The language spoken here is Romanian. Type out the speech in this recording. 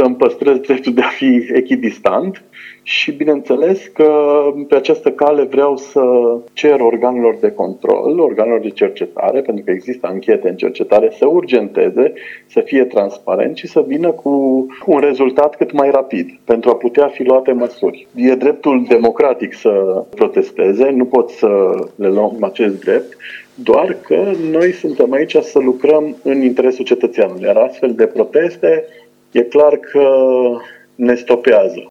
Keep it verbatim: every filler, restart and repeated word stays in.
să-mi păstrez dreptul de a fi echidistant și bineînțeles că pe această cale vreau să cer organelor de control, organelor de cercetare, pentru că există anchete în cercetare, să urgenteze, să fie transparent și să vină cu un rezultat cât mai rapid, pentru a putea fi luate măsuri. E dreptul democratic să protesteze, nu pot să le luăm acest drept, doar că noi suntem aici să lucrăm în interesul cetățeanului, iar astfel de proteste e clar că ne stopează.